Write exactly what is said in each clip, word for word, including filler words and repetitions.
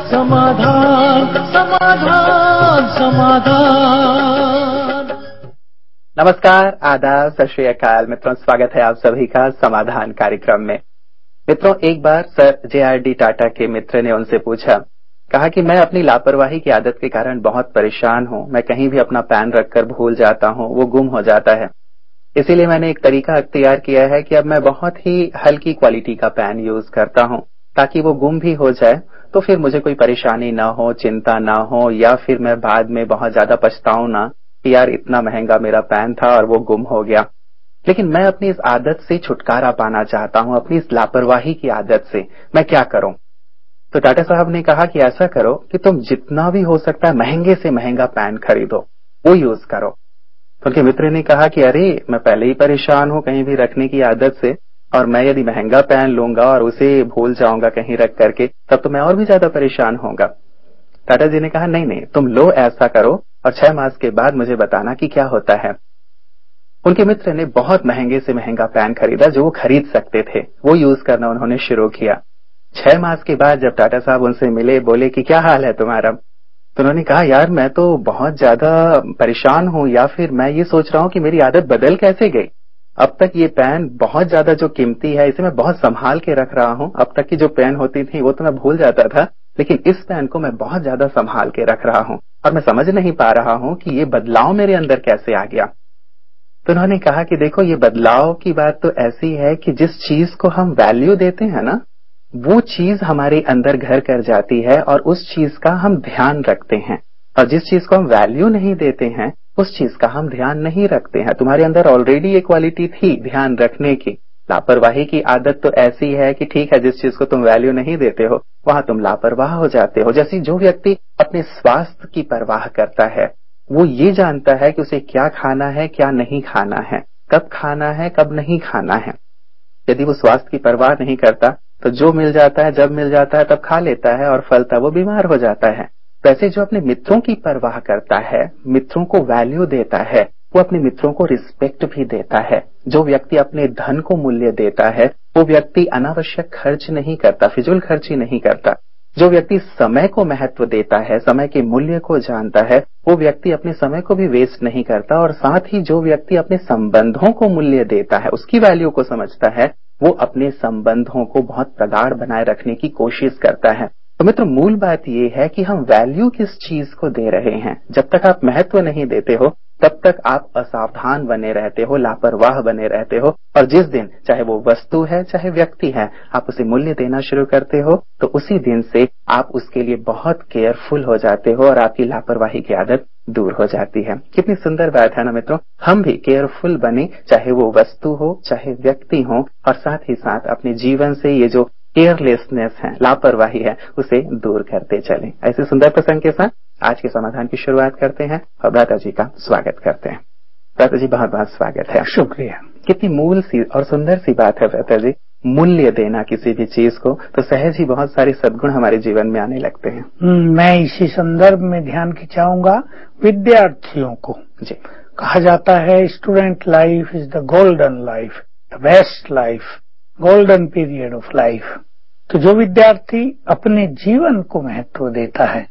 समाधान समाधान समाधान। नमस्कार, आदाब, सत श्री अकाल मित्रों, स्वागत है आप सभी का समाधान कार्यक्रम में। मित्रों, एक बार sir J R D Tata के मित्र ने उनसे पूछा, कहा कि मैं अपनी लापरवाही की आदत के कारण बहुत परेशान हूं। मैं कहीं भी अपना पेन रखकर भूल जाता हूं, वो गुम हो जाता है। इसीलिए मैंने एक तरीका अख्तियार किया है कि अब मैं बहुत ही हल्की क्वालिटी का पेन यूज करता हूं, ताकि वो गुम भी हो जाए तो फिर मुझे कोई परेशानी ना हो, चिंता ना हो, या फिर मैं बाद में बहुत ज्यादा पछताऊं ना कि यार इतना महंगा मेरा पेन था और वो गुम हो गया। लेकिन मैं अपनी इस आदत से छुटकारा पाना चाहता हूं, अपनी इस लापरवाही की आदत से। मैं क्या करूं? तो टाटा साहब ने कहा कि ऐसा करो कि तुम जितना भी हो सकता है महंगे से महंगा पेन खरीदो, वो यूज करो। तो उनके मित्र ने कहा कि अरे, मैं पहले ही परेशान हूं कहीं भी रखने की आदत से, और मैं यदि महंगा पेन लूंगा और उसे भूल जाऊंगा कहीं रख करके, तब तो मैं और भी ज्यादा परेशान होऊंगा। टाटा जी ने कहा, नहीं नहीं, तुम लो, ऐसा करो और छह मास के बाद मुझे बताना कि क्या होता है। उनके मित्र ने बहुत महंगे से महंगा पेन खरीदा जो वो खरीद सकते थे, वो यूज करना उन्होंने शुरू किया। छह मास के बाद जब टाटा साहब उनसे मिले, बोले कि क्या हाल है तुम्हारा, तो उन्होंने कहा, यार मैं तो बहुत ज्यादा परेशान हूं, या फिर मैं ये सोच रहा हूं कि मेरी आदत बदल कैसे गई। अब तक ये पेन बहुत ज्यादा जो कीमती है, इसे मैं बहुत संभाल के रख रहा हूं। अब तक की जो पेन होती थी वो तो मैं भूल जाता था, लेकिन इस पेन को मैं बहुत ज्यादा संभाल के रख रहा हूं और मैं समझ नहीं पा रहा हूं कि ये बदलाव मेरे अंदर कैसे आ गया। तो उन्होंने कहा कि देखो, ये बदलाव की बात तो ऐसी है कि जिस चीज को हम वैल्यू देते हैं ना, वो चीज हमारे अंदर घर कर जाती है और उस चीज का हम ध्यान रखते हैं। और जिस चीज को हम वैल्यू नहीं देते हैं, उस चीज का हम ध्यान नहीं रखते हैं। तुम्हारे अंदर ऑलरेडी ये क्वालिटी थी ध्यान रखने की। लापरवाही की आदत तो ऐसी है कि ठीक है, जिस चीज को तुम वैल्यू नहीं देते हो वहां तुम लापरवाह हो जाते हो। जैसे जो व्यक्ति अपने स्वास्थ्य की परवाह करता है, वो ये जानता है कि उसे क्या खाना है, क्या नहीं खाना है, कब खाना है, कब नहीं खाना है। यदि वो स्वास्थ्य की परवाह नहीं करता तो जो मिल जाता है, जब मिल जाता है तब खा लेता है और फलता वो बीमार हो जाता है। वैसे जो अपने मित्रों की परवाह करता है, मित्रों को वैल्यू देता है, वो अपने मित्रों को रिस्पेक्ट भी देता है। जो व्यक्ति अपने धन को मूल्य देता है, वो व्यक्ति अनावश्यक खर्च नहीं करता, फिजूल खर्ची नहीं करता। जो व्यक्ति समय को महत्व देता है, समय के मूल्य को जानता है, वो व्यक्ति अपने समय को भी वेस्ट नहीं करता। और साथ ही जो व्यक्ति अपने संबंधों को मूल्य देता है, उसकी वैल्यू को समझता है, वो अपने संबंधों को बहुत प्रगाढ़ बनाए रखने की कोशिश करता है। तो मित्र, मूल बात ये है कि हम वैल्यू किस चीज को दे रहे हैं। जब तक आप महत्व नहीं देते हो, तब तक आप असावधान बने रहते हो, लापरवाह बने रहते हो। और जिस दिन, चाहे वो वस्तु है चाहे व्यक्ति है, आप उसे मूल्य देना शुरू करते हो, तो उसी दिन से आप उसके लिए बहुत केयरफुल हो जाते हो और आपकी लापरवाही की आदत दूर हो जाती है। कितनी सुंदर बात है ना मित्रों। हम भी केयरफुल बने, चाहे वो वस्तु हो चाहे व्यक्ति हो, और साथ ही साथ अपने जीवन से ये जो केयरलेसनेस है, लापरवाही है, उसे दूर करते चलें। ऐसे सुंदर प्रसंग के साथ आज के समाधान की शुरुआत करते हैं और भ्राता जी का स्वागत करते हैं। भ्राता जी, बहुत बहुत स्वागत है। शुक्रिया। कितनी मूल सी और सुंदर सी बात है भ्राता जी, मूल्य देना किसी भी चीज को, तो सहज ही बहुत सारे सद्गुण हमारे जीवन में आने लगते हैं। मैं इसी संदर्भ में ध्यान खिंचाऊंगा विद्यार्थियों को। जी। कहा जाता है student life is the golden life, the best life, golden period of life. तो जो विद्यार्थी अपने जीवन को महत्व देता है,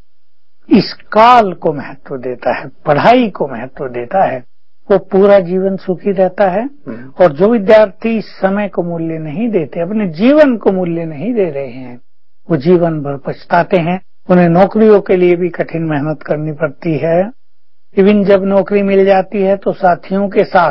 इस काल को महत्व देता है, पढ़ाई को महत्व देता है, वो पूरा जीवन सुखी रहता है। और जो विद्यार्थी समय को मूल्य नहीं देते, अपने जीवन को मूल्य नहीं दे रहे हैं, वो जीवन भर पछताते हैं। उन्हें नौकरियों के लिए भी कठिन मेहनत करनी पड़ती है। इवन जब नौकरी मिल जाती है तो साथियों के साथ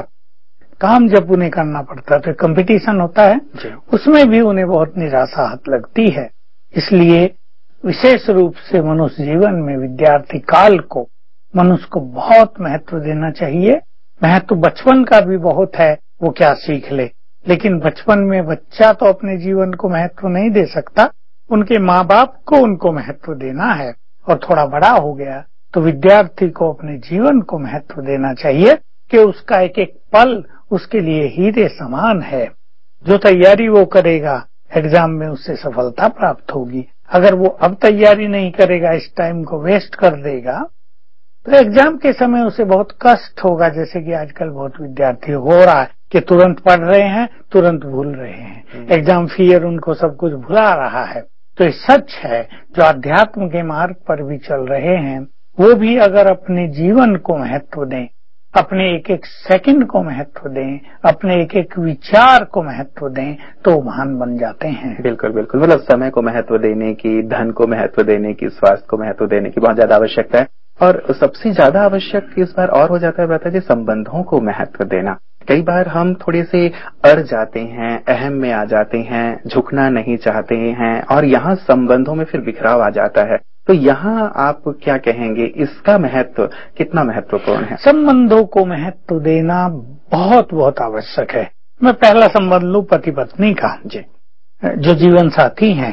काम जब उन्हें करना पड़ता है, तो कंपटीशन होता है, उसमें भी उन्हें बहुत निराशा हाथ लगती है। इसलिए विशेष रूप से मनुष्य जीवन में विद्यार्थी काल को मनुष्य को बहुत महत्व देना चाहिए। महत्व बचपन का भी बहुत है, वो क्या सीख ले, लेकिन बचपन में बच्चा तो अपने जीवन को महत्व नहीं दे सकता, उनके माँ बाप को उनको महत्व देना है। और थोड़ा बड़ा हो गया तो विद्यार्थी को अपने जीवन को महत्व देना चाहिए कि उसका एक एक पल उसके लिए हीरे समान है। जो तैयारी वो करेगा, एग्जाम में उससे सफलता प्राप्त होगी। अगर वो अब तैयारी नहीं करेगा, इस टाइम को वेस्ट कर देगा, तो एग्जाम के समय उसे बहुत कष्ट होगा। जैसे कि आजकल बहुत विद्यार्थी हो रहा है कि तुरंत पढ़ रहे हैं, तुरंत भूल रहे हैं, एग्जाम फियर उनको सब कुछ भुला रहा है। तो ये सच है, जो अध्यात्म के मार्ग पर भी चल रहे हैं वो भी अगर अपने जीवन को महत्व दें, अपने एक एक सेकंड को महत्व दें, अपने एक एक विचार को महत्व दें, तो महान बन जाते हैं। बिल्कुल बिल्कुल, मतलब समय को महत्व देने की, धन को महत्व देने की, स्वास्थ्य को महत्व देने की बहुत ज्यादा आवश्यकता है। और सबसे ज्यादा आवश्यक इस बार और हो जाता है भ्राता जी, संबंधों को महत्व देना। कई बार हम थोड़े से अड़ जाते हैं, अहम में आ जाते हैं, झुकना नहीं चाहते हैं, और यहाँ संबंधों में फिर बिखराव आ जाता है। तो यहाँ आप क्या कहेंगे, इसका महत्व कितना महत्वपूर्ण है? संबंधों को महत्व देना बहुत बहुत आवश्यक है। मैं पहला संबंध लूं पति पत्नी का। जी, जो जीवन साथी हैं,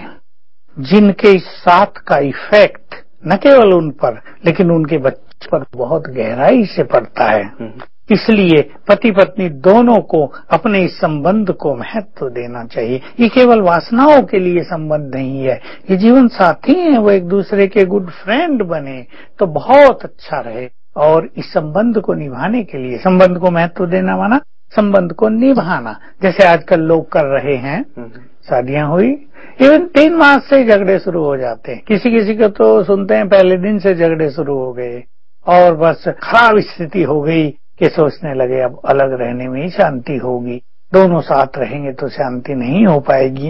जिनके इस साथ का इफेक्ट न केवल उन पर लेकिन उनके बच्चों पर बहुत गहराई से पड़ता है, इसलिए पति पत्नी दोनों को अपने इस संबंध को महत्व देना चाहिए। ये केवल वासनाओं के लिए संबंध नहीं है, ये जीवन साथी हैं, वो एक दूसरे के गुड फ्रेंड बने तो बहुत अच्छा रहे। और इस संबंध को निभाने के लिए, संबंध को महत्व देना माना संबंध को निभाना, जैसे आजकल लोग कर रहे हैं। शादियां हुई, इवन तीन मास से झगड़े शुरू हो जाते हैं। किसी किसी को तो सुनते हैं पहले दिन से झगड़े शुरू हो गए और बस खराब स्थिति हो गई कि सोचने लगे अब अलग रहने में ही शांति होगी, दोनों साथ रहेंगे तो शांति नहीं हो पाएगी।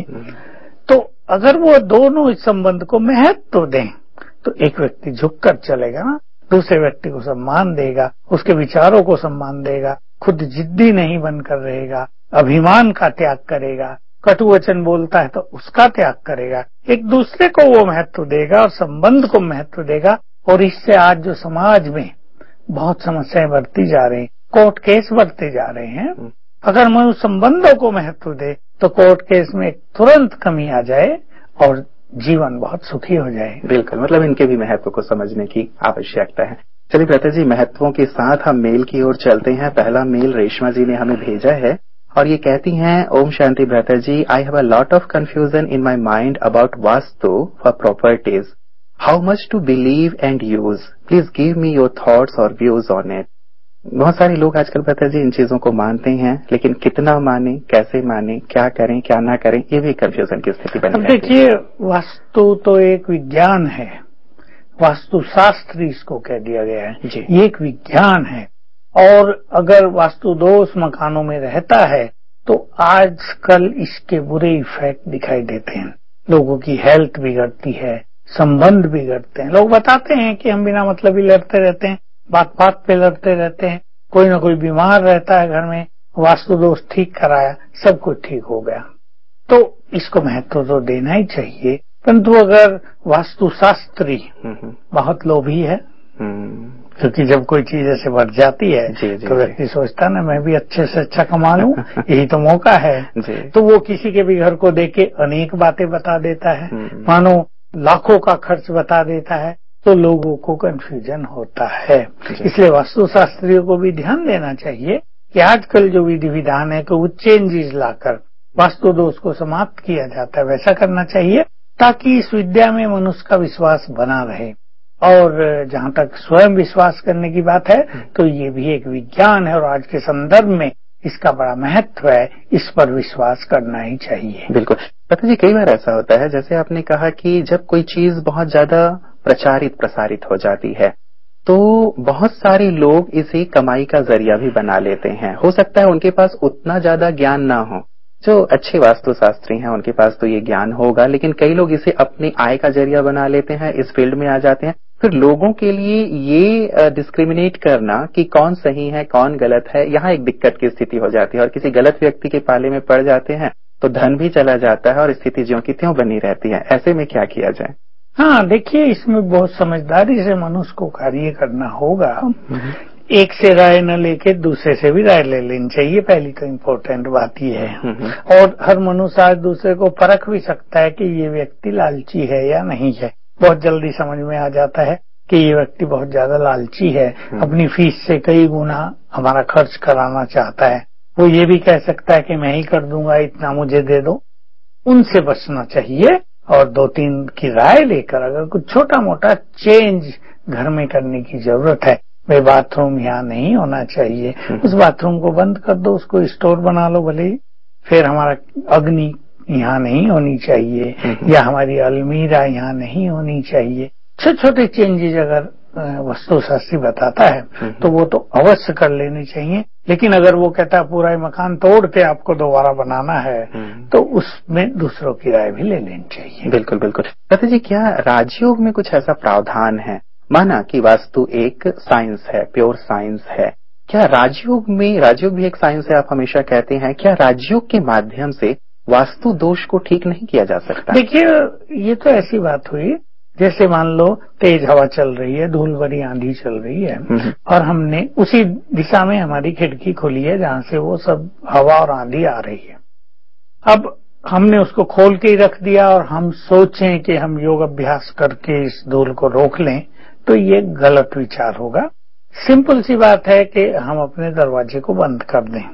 तो अगर वो दोनों इस संबंध को महत्व दें तो एक व्यक्ति झुककर चलेगा ना, दूसरे व्यक्ति को सम्मान देगा, उसके विचारों को सम्मान देगा, खुद जिद्दी नहीं बनकर रहेगा, अभिमान का त्याग करेगा, कटु वचन बोलता है तो उसका त्याग करेगा, एक दूसरे को वो महत्व देगा और संबंध को महत्व देगा। और इससे आज जो समाज में बहुत समस्याएं बढ़ती जा रही, कोर्ट केस बढ़ते जा रहे हैं, अगर मैं उस संबंधों को महत्व दे तो कोर्ट केस में तुरंत कमी आ जाए और जीवन बहुत सुखी हो जाए। बिल्कुल, मतलब इनके भी महत्व को समझने की आवश्यकता है। चलिए भ्राता जी, महत्वों के साथ हम मेल की ओर चलते हैं। पहला मेल रेशमा जी ने हमें भेजा है और ये कहती हैं, ओम शांति भ्राता जी, I have a lot of confusion in my mind about vastu for properties, how much to believe and use, please give me your thoughts और व्यूज ऑन इट। बहुत सारे लोग आजकल भ्राता जी इन चीजों को मानते हैं, लेकिन कितना माने, कैसे माने, क्या करें क्या ना करें, ये भी कंफ्यूजन की स्थिति बनी रहती है। देखिए, वास्तु तो एक विज्ञान है, वास्तु शास्त्र इसको कह दिया गया है, ये एक विज्ञान है। और अगर वास्तु दोष मकानों में रहता है तो आजकल इसके बुरे इफेक्ट दिखाई देते हैं। लोगों की हेल्थ बिगड़ती है, संबंध बिगड़ते हैं। लोग बताते हैं कि हम बिना मतलब ही लड़ते रहते हैं, बात बात पे लड़ते रहते हैं, कोई ना कोई बीमार रहता है घर में, वास्तु दोष ठीक कराया, सब कुछ ठीक हो गया। तो इसको महत्व तो देना ही चाहिए, परंतु अगर वास्तु शास्त्री बहुत लोभी है, क्योंकि जब कोई चीज ऐसे बढ़ जाती है जी, जी, तो व्यक्ति सोचता ना मैं भी अच्छे से अच्छा कमा लूं, यही तो मौका है, तो वो किसी के भी घर को देख के अनेक बातें बता देता है, मानो लाखों का खर्च बता देता है, तो लोगों को कंफ्यूजन होता है। इसलिए वास्तु शास्त्रियों को भी ध्यान देना चाहिए कि आजकल जो विधि विधान है कि वो चेंजेस लाकर वास्तु दोष को समाप्त किया जाता है, वैसा करना चाहिए ताकि इस विद्या में मनुष्य का विश्वास बना रहे। और जहाँ तक स्वयं विश्वास करने की बात है तो ये भी एक विज्ञान है और आज के संदर्भ में इसका बड़ा महत्व है, इस पर विश्वास करना ही चाहिए। बिल्कुल पता जी, कई बार ऐसा होता है जैसे आपने कहा कि जब कोई चीज बहुत ज्यादा प्रचारित प्रसारित हो जाती है तो बहुत सारे लोग इसे कमाई का जरिया भी बना लेते हैं। हो सकता है उनके पास उतना ज्यादा ज्ञान ना हो, जो अच्छे वास्तुशास्त्री हैं उनके पास तो ये ज्ञान होगा, लेकिन कई लोग इसे अपनी आय का जरिया बना लेते हैं, इस फील्ड में आ जाते हैं। फिर लोगों के लिए ये डिस्क्रिमिनेट करना कि कौन सही है कौन गलत है, यहाँ एक दिक्कत की स्थिति हो जाती है और किसी गलत व्यक्ति के पाले में पड़ जाते हैं तो धन भी चला जाता है और स्थिति ज्यों की त्यों बनी रहती है। ऐसे में क्या किया जाए? हाँ देखिए, इसमें बहुत समझदारी से मनुष्य को कार्य करना होगा। एक से राय न लेके दूसरे से भी राय ले लेनी चाहिए, पहली तो इम्पोर्टेंट बात ये है। और हर मनुष्य आज दूसरे को परख भी सकता है कि ये व्यक्ति लालची है या नहीं है। बहुत जल्दी समझ में आ जाता है कि ये व्यक्ति बहुत ज्यादा लालची है, अपनी फीस से कई गुना हमारा खर्च कराना चाहता है। वो ये भी कह सकता है कि मैं ही कर दूंगा, इतना मुझे दे दो। उनसे बचना चाहिए और दो तीन की राय लेकर अगर कुछ छोटा मोटा चेंज घर में करने की जरूरत है, भाई बाथरूम यहाँ नहीं होना चाहिए, उस बाथरूम को बंद कर दो, उसको स्टोर बना लो भले ही, फिर हमारा अग्नि यहाँ नहीं होनी चाहिए, या हमारी अलमीरा यहाँ नहीं होनी चाहिए। छोटे छोटे चेंजेज अगर वास्तुशास्त्री बताता है तो वो तो अवश्य कर लेने चाहिए। लेकिन अगर वो कहता है पूरा मकान तोड़ के आपको दोबारा बनाना है तो उसमें दूसरों की राय भी ले लेनी चाहिए। बिल्कुल बिल्कुल। कहते जी, क्या राजयोग में कुछ ऐसा प्रावधान है? माना कि वास्तु एक साइंस है, प्योर साइंस है, क्या राजयोग में, राजयोग भी एक साइंस है आप हमेशा कहते हैं, क्या राजयोग के माध्यम से वास्तु दोष को ठीक नहीं किया जा सकता? देखिए, ये तो ऐसी बात हुई जैसे मान लो तेज हवा चल रही है, धूल भरी आंधी चल रही है और हमने उसी दिशा में हमारी खिड़की खोली है जहां से वो सब हवा और आंधी आ रही है। अब हमने उसको खोल के ही रख दिया और हम सोचें कि हम योग अभ्यास करके इस धूल को रोक लें, तो ये गलत विचार होगा। सिंपल सी बात है कि हम अपने दरवाजे को बंद कर दें,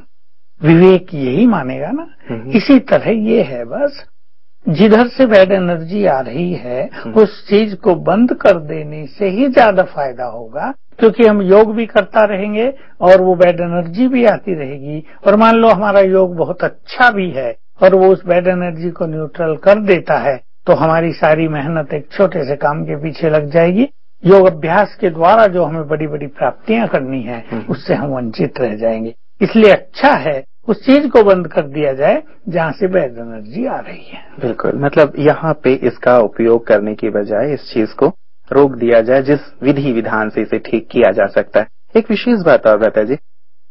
विवेक यही मानेगा ना। इसी तरह ये है, बस जिधर से बैड एनर्जी आ रही है उस चीज को बंद कर देने से ही ज्यादा फायदा होगा, क्योंकि हम योग भी करता रहेंगे और वो बैड एनर्जी भी आती रहेगी। और मान लो हमारा योग बहुत अच्छा भी है और वो उस बैड एनर्जी को न्यूट्रल कर देता है, तो हमारी सारी मेहनत एक छोटे से काम के पीछे लग जाएगी। योग अभ्यास के द्वारा जो हमें बड़ी बड़ी प्राप्तियां करनी है उससे हम वंचित रह जाएंगे। इसलिए अच्छा है उस चीज को बंद कर दिया जाए जहां से बैड एनर्जी आ रही है। बिल्कुल, मतलब यहाँ पे इसका उपयोग करने की बजाय इस चीज को रोक दिया जाए, जिस विधि विधान से इसे ठीक किया जा सकता है। एक विशेष बात और बता जी,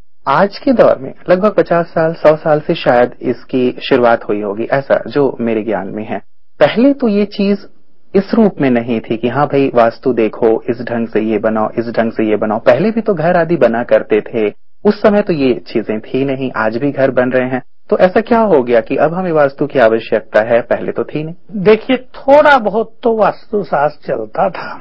आज के दौर में लगभग पचास साल सौ साल से शायद इसकी शुरुआत हुई होगी, ऐसा जो मेरे ज्ञान में है। पहले तो ये चीज इस रूप में नहीं थी कि हाँ भाई वास्तु देखो, इस ढंग से ये बनाओ, इस ढंग से ये बनाओ। पहले भी तो घर आदि बना करते थे, उस समय तो ये चीजें थी नहीं। आज भी घर बन रहे हैं, तो ऐसा क्या हो गया कि अब हमें वास्तु की आवश्यकता है? पहले तो थी नहीं। देखिए, थोड़ा बहुत तो वास्तु शास्त्र चलता था।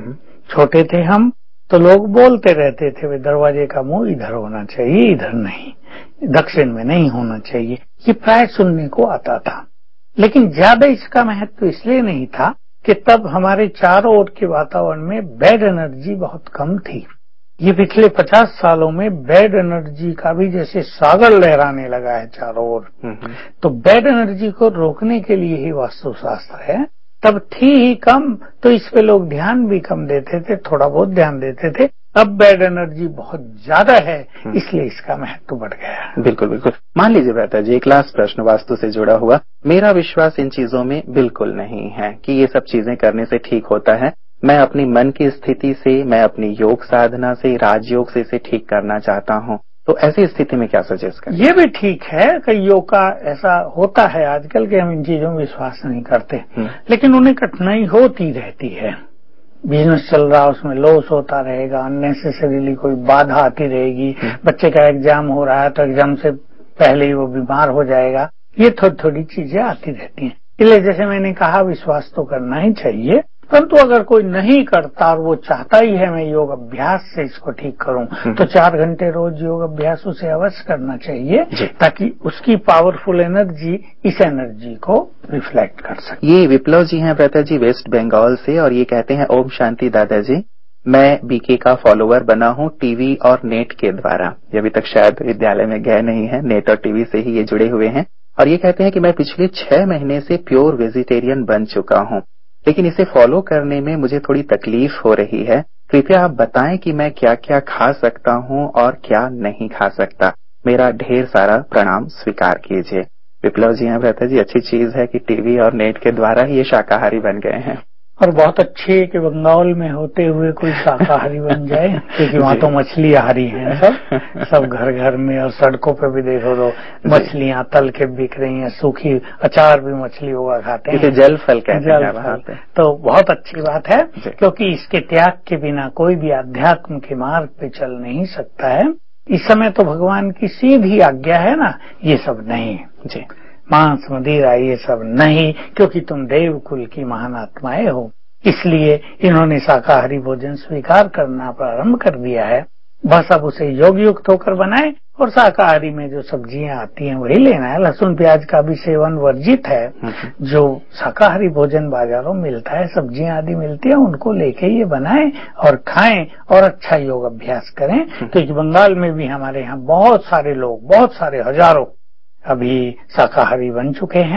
छोटे थे हम तो लोग बोलते रहते थे वे दरवाजे का मुंह इधर होना चाहिए, इधर नहीं, दक्षिण में नहीं होना चाहिए, ये प्राय सुनने को आता था। लेकिन ज्यादा इसका महत्व इसलिए नहीं था कि तब हमारे चारों ओर के वातावरण में बैड एनर्जी बहुत कम थी। ये पिछले पचास सालों में बैड एनर्जी का भी जैसे सागर लहराने लगा है चारों ओर। तो बैड एनर्जी को रोकने के लिए ही वास्तुशास्त्र है। तब थी ही कम तो इस पे लोग ध्यान भी कम देते थे, थोड़ा बहुत ध्यान देते थे। अब बैड एनर्जी बहुत ज्यादा है, इसलिए इसका महत्व बढ़ गया। बिल्कुल बिल्कुल। मान लीजिए बेहतर जी, एक लास्ट प्रश्न वास्तु से जुड़ा हुआ। मेरा विश्वास इन चीजों में बिल्कुल नहीं है कि ये सब चीजें करने से ठीक होता है। मैं अपनी मन की स्थिति से, मैं अपनी योग साधना से, राजयोग से इसे ठीक करना चाहता हूँ, तो ऐसी स्थिति में क्या सजेस्ट करें? ये भी ठीक है कि योग का ऐसा होता है आजकल के हम इन चीजों में विश्वास नहीं करते, लेकिन उन्हें कठिनाई होती रहती है। बिजनेस चल रहा, उसमें लॉस होता रहेगा, अननेसेसरीली कोई बाधा आती रहेगी। बच्चे का एग्जाम हो रहा है तो एग्जाम से पहले ही वो बीमार हो जाएगा। ये थोड़ी थोड़ी चीजें आती रहती हैं। इसलिए जैसे मैंने कहा, विश्वास तो करना ही चाहिए, परंतु अगर कोई नहीं करता और वो चाहता ही है मैं योग अभ्यास से इसको ठीक करूं, तो चार घंटे रोज योग अभ्यास उसे अवश्य करना चाहिए, ताकि उसकी पावरफुल एनर्जी इस एनर्जी को रिफ्लेक्ट कर सके। ये विप्लव जी हैं ब्रता जी वेस्ट बंगाल से, और ये कहते हैं ओम शांति दादाजी, मैं बीके का फॉलोअर बना हूं टीवी और नेट के द्वारा। ये अभी तक शायद विद्यालय में गए नहीं है, नेट और टीवी से ही ये जुड़े हुए हैं। और ये कहते हैं कि मैं पिछले छह महीने से प्योर वेजिटेरियन बन चुका हूं, लेकिन इसे फॉलो करने में मुझे थोड़ी तकलीफ हो रही है। कृपया आप बताएं कि मैं क्या क्या खा सकता हूं और क्या नहीं खा सकता। मेरा ढेर सारा प्रणाम स्वीकार कीजिए। विप्लव जी हैं ब्रता जी, अच्छी चीज है कि टीवी और नेट के द्वारा ही ये शाकाहारी बन गए हैं, और बहुत अच्छी है कि बंगाल में होते हुए कोई शाकाहारी बन जाए, क्योंकि वहाँ तो मछलियाहारी हैं सब सब घर घर में। और सड़कों पे भी देखो तो मछलियां तल के बिक रही हैं, सूखी अचार भी मछली होगा खाते हैं, जल फल कहते हैं वहाँ पे। तो बहुत अच्छी बात है, क्योंकि इसके त्याग के बिना कोई भी अध्यात्म के मार्ग पे चल नहीं सकता है। इस समय तो भगवान की सीधी आज्ञा है ना, ये सब नहीं जी, मांस मदिरा ये सब नहीं, क्योंकि तुम देव कुल की महान आत्माएं हो। इसलिए इन्होंने शाकाहारी भोजन स्वीकार करना प्रारंभ कर दिया है। बस अब उसे योग युक्त होकर बनाए, और शाकाहारी में जो सब्जियां आती हैं वही लेना है। लहसुन प्याज का भी सेवन वर्जित है। जो शाकाहारी भोजन बाजारों में मिलता है, सब्जियां आदि मिलती है, उनको लेके ये बनाएं और खाएं और अच्छा योग अभ्यास करें। क्योंकि बंगाल में भी हमारे यहाँ बहुत सारे लोग, बहुत सारे हजारों अभी शाकाहारी बन चुके हैं,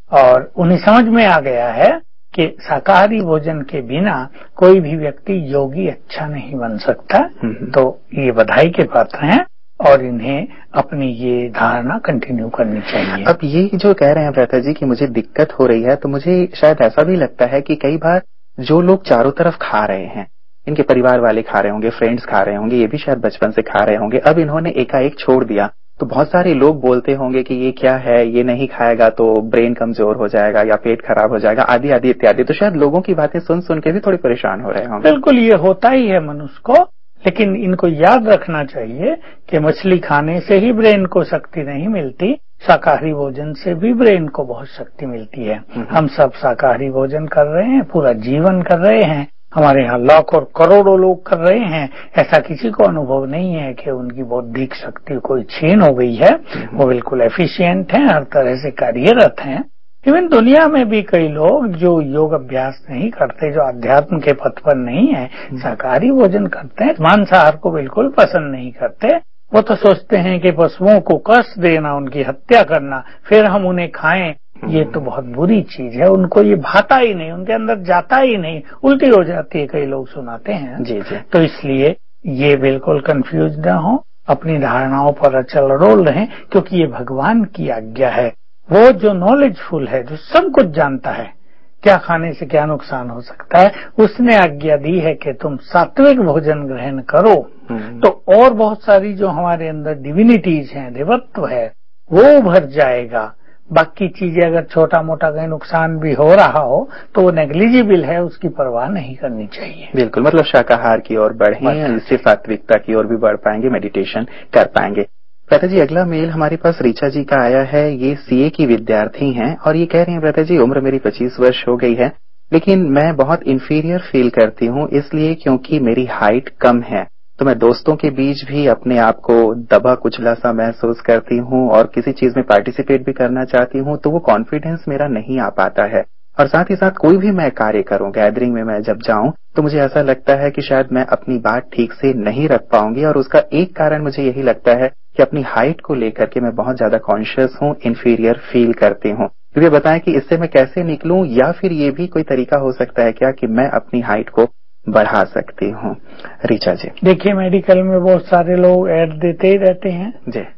और उन्हें समझ में आ गया है कि शाकाहारी भोजन के बिना कोई भी व्यक्ति योगी अच्छा नहीं बन सकता। तो ये बधाई के पात्र हैं और इन्हें अपनी ये धारणा कंटिन्यू करनी चाहिए। अब ये जो कह रहे हैं भ्राता जी कि मुझे दिक्कत हो रही है, तो मुझे शायद ऐसा भी लगता है कि कई बार जो लोग चारों तरफ खा रहे हैं, इनके परिवार वाले खा रहे होंगे, फ्रेंड्स खा रहे होंगे, ये भी शायद बचपन से खा रहे होंगे, अब इन्होंने एकाएक छोड़ दिया तो बहुत सारे लोग बोलते होंगे कि ये क्या है, ये नहीं खाएगा तो ब्रेन कमजोर हो जाएगा या पेट खराब हो जाएगा, आदि आदि इत्यादि। तो शायद लोगों की बातें सुन सुन के भी थोड़े परेशान हो रहे होंगे। बिल्कुल, ये होता ही है मनुष्य को, लेकिन इनको याद रखना चाहिए कि मछली खाने से ही ब्रेन को शक्ति नहीं मिलती, शाकाहारी भोजन से भी ब्रेन को बहुत शक्ति मिलती है। हम सब शाकाहारी भोजन कर रहे हैं, पूरा जीवन कर रहे हैं, हमारे यहाँ लाखों और करोड़ों लोग कर रहे हैं। ऐसा किसी को अनुभव नहीं है कि उनकी बौद्धिक शक्ति कोई छीन हो गई है। वो बिल्कुल एफिशिएंट हैं, हर तरह से कार्यरत हैं। इवन दुनिया में भी कई लोग जो योग अभ्यास नहीं करते, जो अध्यात्म के पथ पर नहीं है, शाकाहारी भोजन करते हैं, मांसाहार को बिल्कुल पसंद नहीं करते। वो तो सोचते हैं कि पशुओं को कष्ट देना, उनकी हत्या करना, फिर हम उन्हें खाएं, ये तो बहुत बुरी चीज है। उनको ये भाता ही नहीं, उनके अंदर जाता ही नहीं, उल्टी हो जाती है, कई लोग सुनाते हैं। जी जी। तो इसलिए ये बिल्कुल कंफ्यूज न हो, अपनी धारणाओं पर अचल रोल रहें, क्योंकि ये भगवान की आज्ञा है। वो जो नॉलेजफुल है, जो सब कुछ जानता है, क्या खाने से क्या नुकसान हो सकता है, उसने आज्ञा दी है कि तुम सात्विक भोजन ग्रहण करो। तो और बहुत सारी जो हमारे अंदर डिविनिटीज हैं, देवत्व है, वो भर जाएगा। बाकी चीजें अगर छोटा मोटा कहीं नुकसान भी हो रहा हो तो वो नेग्लिजिबल है, उसकी परवाह नहीं करनी चाहिए। बिल्कुल, मतलब शाकाहार की ओर बढ़ें, इससे सात्विकता की ओर भी बढ़ पाएंगे, मेडिटेशन कर पाएंगे। भ्राता जी, अगला मेल हमारे पास रीचा जी का आया है। ये सीए की विद्यार्थी हैं और ये कह रही हैं, भ्राता जी उम्र मेरी पच्चीस वर्ष हो गई है, लेकिन मैं बहुत इंफीरियर फील करती हूँ, इसलिए क्योंकि मेरी हाइट कम है, तो मैं दोस्तों के बीच भी अपने आप को दबा कुचला सा महसूस करती हूँ और किसी चीज में पार्टिसिपेट भी करना चाहती हूँ तो वो कॉन्फिडेंस मेरा नहीं आ पाता है। और साथ ही साथ कोई भी मैं कार्य करूं, गैदरिंग में मैं जब जाऊं तो मुझे ऐसा लगता है कि शायद मैं अपनी बात ठीक से नहीं रख पाऊंगी, और उसका एक कारण मुझे यही लगता है कि अपनी हाइट को लेकर के मैं बहुत ज्यादा कॉन्शियस हूँ, इंफीरियर फील करती हूँ। तो ये बताएं कि इससे मैं कैसे निकलूं, या फिर ये भी कोई तरीका हो सकता है क्या कि मैं अपनी हाइट को बढ़ा सकती हूँ। रीचा जी, देखिए मेडिकल में बहुत सारे लोग ऐड देते ही रहते हैं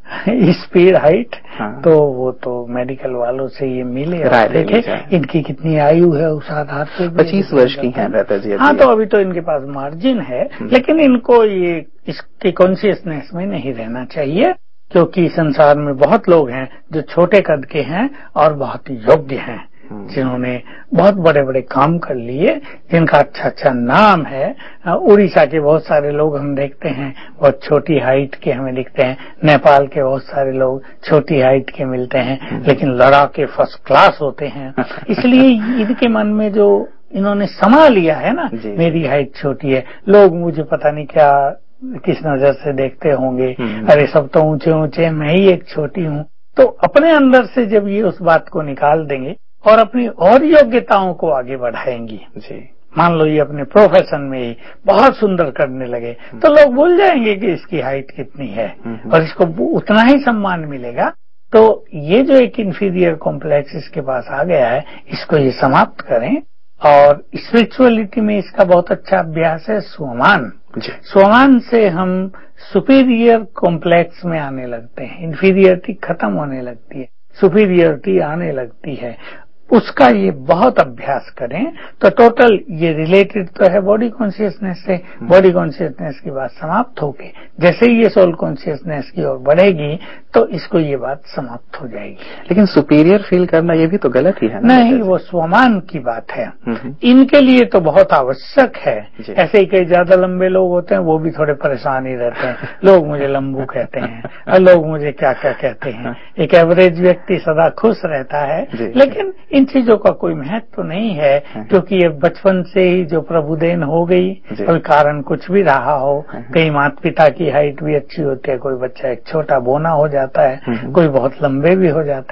जी स्पीड हाइट। हाँ। तो वो तो मेडिकल वालों से ये मिले और देखे इनकी कितनी आयु है, उस आधार पे पच्चीस वर्ष की है भ्राता जी। हाँ, तो अभी तो इनके पास मार्जिन है, लेकिन इनको ये इसके कॉन्शियसनेस में नहीं रहना चाहिए, क्योंकि संसार में बहुत लोग हैं जो छोटे कद के हैं और बहुत योग्य हैं, जिन्होंने बहुत बड़े बड़े काम कर लिए, जिनका अच्छा अच्छा नाम है। उड़ीसा के बहुत सारे लोग हम देखते हैं बहुत छोटी हाइट के हमें दिखते हैं, नेपाल के बहुत सारे लोग छोटी हाइट के मिलते हैं, लेकिन लड़ाके फर्स्ट क्लास होते हैं। इसलिए इनके मन में जो इन्होंने समा लिया है ना, मेरी हाइट छोटी है, लोग मुझे पता नहीं क्या किस नजर से देखते होंगे, अरे सब तो ऊंचे ऊंचे, मैं ही एक छोटी हूँ। तो अपने अंदर से जब ये उस बात को निकाल देंगे और अपनी और योग्यताओं को आगे बढ़ाएंगी जी, मान लो ये अपने प्रोफेशन में ही बहुत सुंदर करने लगे, तो लोग भूल जाएंगे कि इसकी हाइट कितनी है और इसको उतना ही सम्मान मिलेगा। तो ये जो एक इंफीरियर कॉम्प्लेक्स इसके पास आ गया है, इसको ये समाप्त करें। और स्पिरिचुअलिटी में इसका बहुत अच्छा अभ्यास है स्वमान। स्वमान से हम सुपीरियर कॉम्प्लेक्स में आने लगते हैं, इंफीरियरिटी खत्म होने लगती है, सुपीरियरिटी आने लगती है। उसका ये बहुत अभ्यास करें तो टोटल ये रिलेटेड तो है बॉडी कॉन्शियसनेस से, बॉडी कॉन्शियसनेस की बात समाप्त होगी, जैसे ही ये सोल कॉन्शियसनेस की ओर बढ़ेगी तो इसको ये बात समाप्त हो जाएगी। लेकिन सुपीरियर फील करना ये भी तो गलत ही है ना? नहीं, वो स्वमान की बात है, इनके लिए तो बहुत आवश्यक है। ऐसे ही कई ज्यादा लंबे लोग होते हैं, वो भी थोड़े परेशान ही रहते हैं, लोग मुझे लंबू कहते हैं और लोग मुझे क्या क्या कहते हैं। एक एवरेज व्यक्ति सदा खुश रहता है, लेकिन इन चीजों का कोई महत्व तो नहीं है, क्योंकि ये बचपन से ही जो प्रभुदेन हो गई, कोई कारण कुछ भी रहा हो, कई माता पिता की हाइट भी अच्छी होती है, कोई बच्चा एक छोटा बोना हो जाता है, कोई बहुत लंबे भी हो जाते हैं।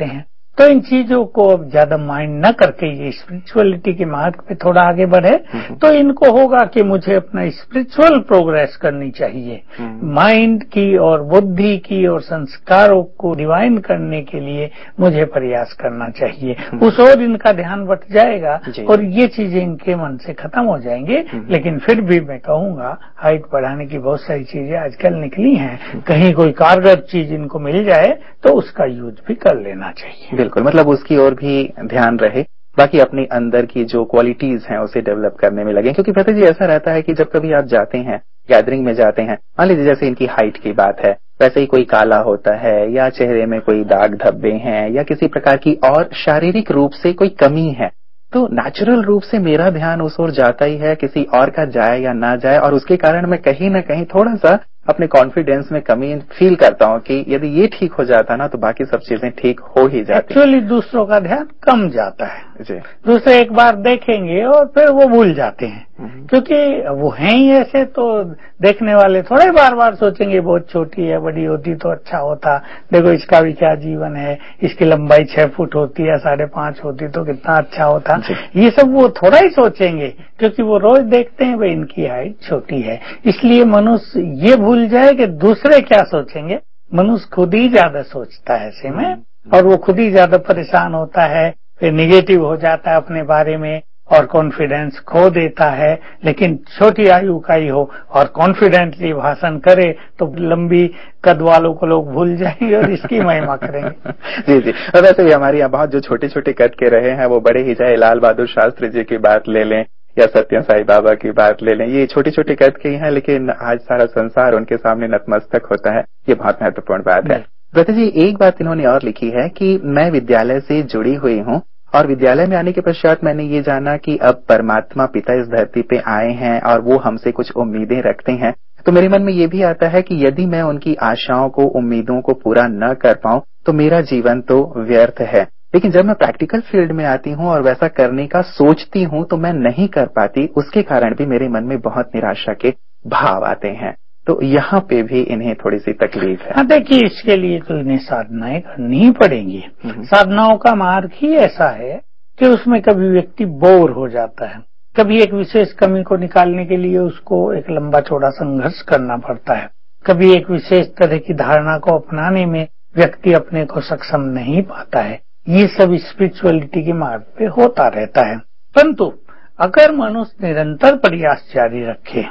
तो इन चीजों को अब ज्यादा माइंड न करके ये स्पिरिचुअलिटी के मार्ग पे थोड़ा आगे बढ़े तो इनको होगा कि मुझे अपना स्पिरिचुअल प्रोग्रेस करनी चाहिए, माइंड की और बुद्धि की और संस्कारों को डिवाइन करने के लिए मुझे प्रयास करना चाहिए। उस ओर इनका ध्यान बट जाएगा और ये चीजें इनके मन से खत्म हो जाएंगे। लेकिन फिर भी मैं कहूंगा हाइट बढ़ाने की बहुत सारी चीजें आजकल निकली हैं, कहीं कोई कारगर चीज इनको मिल जाए तो उसका यूज भी कर लेना चाहिए। बिल्कुल, मतलब उसकी ओर भी ध्यान रहे, बाकी अपनी अंदर की जो क्वालिटीज हैं उसे डेवलप करने में लगे। क्योंकि भ्राता जी ऐसा रहता है कि जब कभी आप जाते हैं, गैदरिंग में जाते हैं, मान लीजिए जैसे इनकी हाइट की बात है, वैसे ही कोई काला होता है या चेहरे में कोई दाग धब्बे हैं या किसी प्रकार की और शारीरिक रूप से कोई कमी है, तो नेचुरल रूप से मेरा ध्यान उस ओर जाता ही है, किसी और का जाए या ना जाए, और उसके कारण मैं कहीं ना कहीं थोड़ा सा अपने कॉन्फिडेंस में कमी फील करता हूं कि यदि ये ठीक हो जाता ना तो बाकी सब चीजें ठीक हो ही जाती। एक्चुअली दूसरों का ध्यान कम जाता है जी। दूसरे एक बार देखेंगे और फिर वो भूल जाते हैं, क्योंकि वो हैं ही ऐसे। तो देखने वाले थोड़े बार बार सोचेंगे बहुत छोटी है, बड़ी होती तो अच्छा होता, देखो इसका भी क्या जीवन है, इसकी लंबाई छह फुट होती है, साढ़े पांच होती तो कितना अच्छा होता। ये सब वो थोड़ा ही सोचेंगे क्योंकि वो रोज देखते हैं भाई इनकी हाइट छोटी है। इसलिए मनुष्य ये भूल जाए कि दूसरे क्या सोचेंगे, मनुष्य खुद ही ज्यादा सोचता है ऐसे में, और वो खुद ही ज्यादा परेशान होता है, फिर निगेटिव हो जाता है अपने बारे में और कॉन्फिडेंस खो देता है। लेकिन छोटी आयु का ही हो और कॉन्फिडेंटली भाषण करे तो लंबी कद वालों को लोग भूल जाएंगे और इसकी महिमा करेंगे। जी जी। और वैसे भी हमारे यहाँ बहुत जो छोटे छोटे कद के रहे हैं वो बड़े ही, चाहे लाल बहादुर शास्त्री जी की बात ले लें या सत्य साई बाबा की बात ले लें, ये छोटे छोटे कद के ही हैं, लेकिन आज सारा संसार उनके सामने नतमस्तक होता है। ये बहुत महत्वपूर्ण बात है। भ्राता जी एक बात इन्होंने और लिखी है कि मैं विद्यालय से जुड़ी हुई हूँ और विद्यालय में आने के पश्चात मैंने ये जाना कि अब परमात्मा पिता इस धरती पे आए हैं और वो हमसे कुछ उम्मीदें रखते हैं। तो मेरे मन में ये भी आता है कि यदि मैं उनकी आशाओं को, उम्मीदों को पूरा न कर पाऊं तो मेरा जीवन तो व्यर्थ है। लेकिन जब मैं प्रैक्टिकल फील्ड में आती हूँ और वैसा करने का सोचती हूँ तो मैं नहीं कर पाती, उसके कारण भी मेरे मन में बहुत निराशा के भाव आते हैं। तो यहाँ पे भी इन्हें थोड़ी सी तकलीफ है। हाँ, देखिए इसके लिए तो इन्हें साधनाएं करनी ही पड़ेंगी। साधनाओं का मार्ग ही ऐसा है कि उसमें कभी व्यक्ति बोर हो जाता है, कभी एक विशेष कमी को निकालने के लिए उसको एक लंबा चौड़ा संघर्ष करना पड़ता है, कभी एक विशेष तरह की धारणा को अपनाने में व्यक्ति अपने को सक्षम नहीं पाता है। ये सब स्पिरिचुअलिटी के मार्ग पे होता रहता है। परंतु अगर मनुष्य निरंतर प्रयास जारी रखे,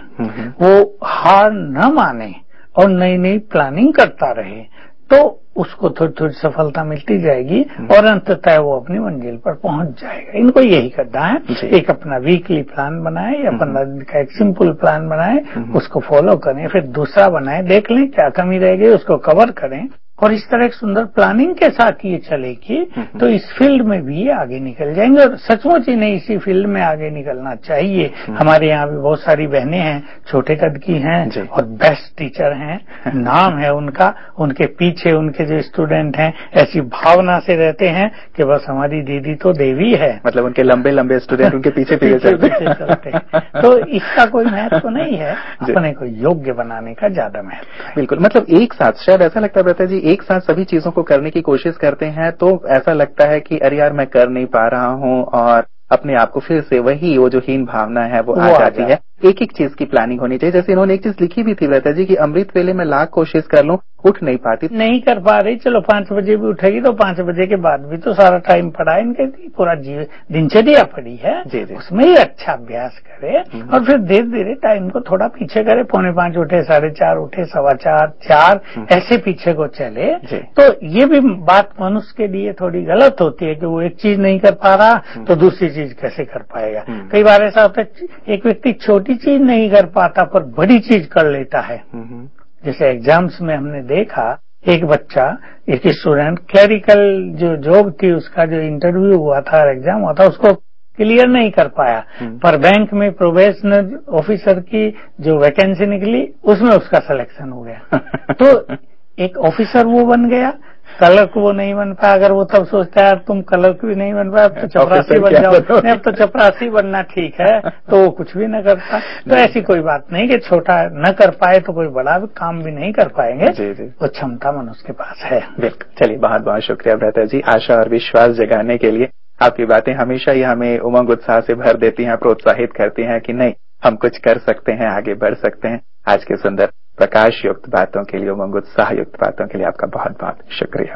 वो हार न माने और नई नई प्लानिंग करता रहे, तो उसको थोड़ी थोड़ी सफलता मिलती जाएगी और अंततः वो अपनी मंजिल पर पहुंच जाएगा। इनको यही करना है, एक अपना वीकली प्लान बनाए या पंद्रह दिन का एक सिंपल प्लान बनाए, उसको फॉलो करें, फिर दूसरा बनाए, देख लें क्या कमी रह गई उसको कवर करें, और इस तरह एक सुंदर प्लानिंग के साथ ये चलेगी तो इस फील्ड में भी आगे निकल जाएंगे। और सचमुच ही नहीं, इसी फील्ड में आगे निकलना चाहिए। हमारे यहाँ भी बहुत सारी बहनें हैं, छोटे कद की हैं और बेस्ट टीचर हैं, नाम है उनका, उनके पीछे उनके जो स्टूडेंट हैं ऐसी भावना से रहते हैं कि बस हमारी दीदी तो देवी है। मतलब उनके लंबे लंबे स्टूडेंट उनके पीछे पीछे चलते हैं। तो इसका कोई महत्व नहीं है, अपने को योग्य बनाने का ज्यादा महत्व है। बिल्कुल, मतलब एक साथ शायद ऐसा लगता है भ्राता जी, एक साथ सभी चीजों को करने की कोशिश करते हैं तो ऐसा लगता है कि अरे यार मैं कर नहीं पा रहा हूँ, और अपने आप को फिर से वही वो जो हीन भावना है वो, वो आ जाती है। एक एक चीज की प्लानिंग होनी चाहिए। जैसे इन्होंने एक चीज लिखी भी थी भ्राता जी कि अमृत वेले में लाख कोशिश कर लूं, उठ नहीं पाती, नहीं कर पा रही, चलो पांच बजे भी उठेगी तो पांच बजे के बाद भी तो सारा टाइम पड़ा है, इनके पूरा जीवन दिनचर्या पड़ी है, जी जी। उसमें ही अच्छा अभ्यास करे और फिर धीरे धीरे टाइम को थोड़ा पीछे करे, पौने पांच उठे, साढ़े चार उठे, सवा चार, चार ऐसे पीछे को चले। तो ये भी बात मनुष्य के लिए थोड़ी गलत होती है कि वो एक चीज नहीं कर पा रहा तो दूसरी चीज कैसे कर पाएगा। कई बार ऐसा होता है एक व्यक्ति छोटी चीज नहीं कर पाता पर बड़ी चीज कर लेता है। जैसे एग्जाम्स में हमने देखा, एक बच्चा, एक स्टूडेंट क्लरिकल जो जॉब थी उसका जो इंटरव्यू हुआ था, एग्जाम हुआ था, उसको क्लियर नहीं कर पाया, पर बैंक में प्रोबेशनर ऑफिसर की जो वैकेंसी निकली उसमें उसका सिलेक्शन हो गया। तो एक ऑफिसर वो बन गया, क्लर्क वो नहीं बन पाया, अगर वो तब सोचता है यार तुम क्लर्क भी नहीं बन पाया, अब तो चपरासी बन जाओ, नहीं अब तो चपरासी बनना ठीक है, तो वो कुछ भी न करता। तो ऐसी कोई बात नहीं कि छोटा न कर पाए तो कोई बड़ा भी काम भी नहीं कर पाएंगे, जी जी, वो क्षमता मनुष्य के पास है। बिल्कुल। चलिए, बहुत बहुत शुक्रिया भ्राता जी, आशा और विश्वास जगाने के लिए। आपकी बातें हमेशा ही हमें उमंग उत्साह से भर देती हैं, प्रोत्साहित करती हैं कि नहीं, हम कुछ कर सकते हैं, आगे बढ़ सकते हैं। आज के सुंदर प्रकाश युक्त बातों के लिए, उमंग उत्साह युक्त बातों के लिए आपका बहुत बहुत शुक्रिया।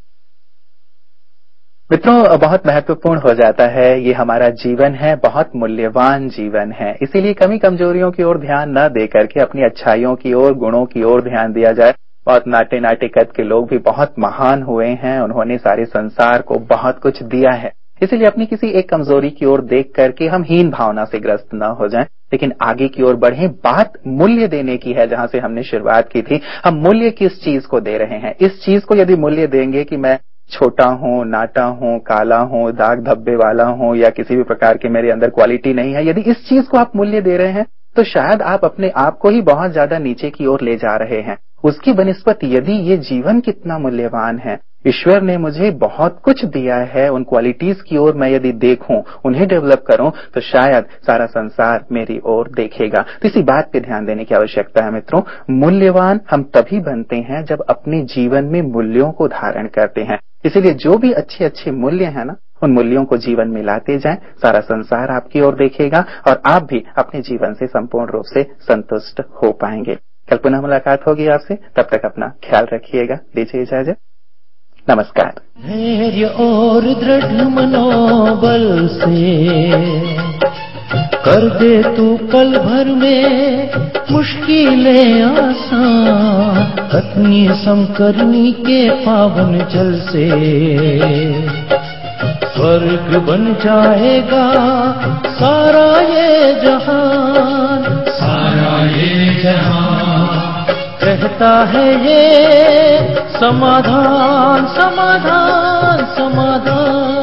मित्रों, बहुत महत्वपूर्ण हो जाता है, ये हमारा जीवन है, बहुत मूल्यवान जीवन है, इसीलिए कमी कमजोरियों की ओर ध्यान न देकर के अपनी अच्छाइयों की ओर, गुणों की ओर ध्यान दिया जाए। बहुत नाटे नाटे कद के लोग भी बहुत महान हुए हैं, उन्होंने सारे संसार को बहुत कुछ दिया है। इसीलिए अपनी किसी एक कमजोरी की ओर देख करके हम हीन भावना से ग्रस्त न हो जाएं, लेकिन आगे की ओर बढ़ें। बात मूल्य देने की है, जहां से हमने शुरुआत की थी। हम मूल्य किस चीज को दे रहे हैं? इस चीज को यदि मूल्य देंगे कि मैं छोटा हूं, नाटा हूं, काला हूं, दाग धब्बे वाला हूं, या किसी भी प्रकार के मेरे अंदर क्वालिटी नहीं है, यदि इस चीज को आप मूल्य दे रहे हैं तो शायद आप अपने आप को ही बहुत ज्यादा नीचे की ओर ले जा रहे हैं। उसकी बनिस्बत यदि ये जीवन कितना मूल्यवान है, ईश्वर ने मुझे बहुत कुछ दिया है, उन क्वालिटीज की ओर मैं यदि देखूं, उन्हें डेवलप करूं, तो शायद सारा संसार मेरी ओर देखेगा। तो इसी बात पे ध्यान देने की आवश्यकता है मित्रों। मूल्यवान हम तभी बनते हैं जब अपने जीवन में मूल्यों को धारण करते हैं। इसीलिए जो भी अच्छे अच्छे मूल्य हैं ना, उन मूल्यों को जीवन में लाते जाएं, सारा संसार आपकी ओर देखेगा और आप भी अपने जीवन से संपूर्ण रूप से संतुष्ट हो पाएंगे। कल पुनः मुलाकात होगी आपसे, तब तक अपना ख्याल रखिएगा। दीजिए इजाजत, नमस्कार। धैर्य और दृढ़ मनोबल से कर दे तू पल भर में मुश्किलें आसान, कतनी समकरनी के पावन जल से स्वर्ग बन जाएगा सारा ये जहान, सारा ये जहान। कहता है ये समाधान समाधान समाधान।